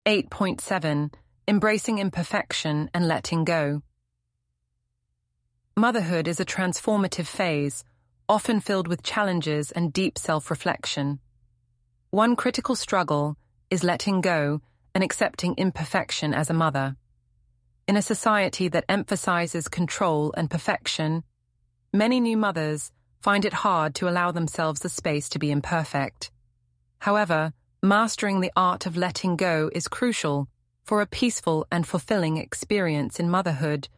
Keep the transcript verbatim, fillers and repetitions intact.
eight point seven. Embracing imperfection and letting go. Motherhood is a transformative phase, often filled with challenges and deep self-reflection. One critical struggle is letting go and accepting imperfection as a mother. In a society that emphasizes control and perfection, many new mothers find it hard to allow themselves the space to be imperfect. However, mastering the art of letting go is crucial for a peaceful and fulfilling experience in motherhood.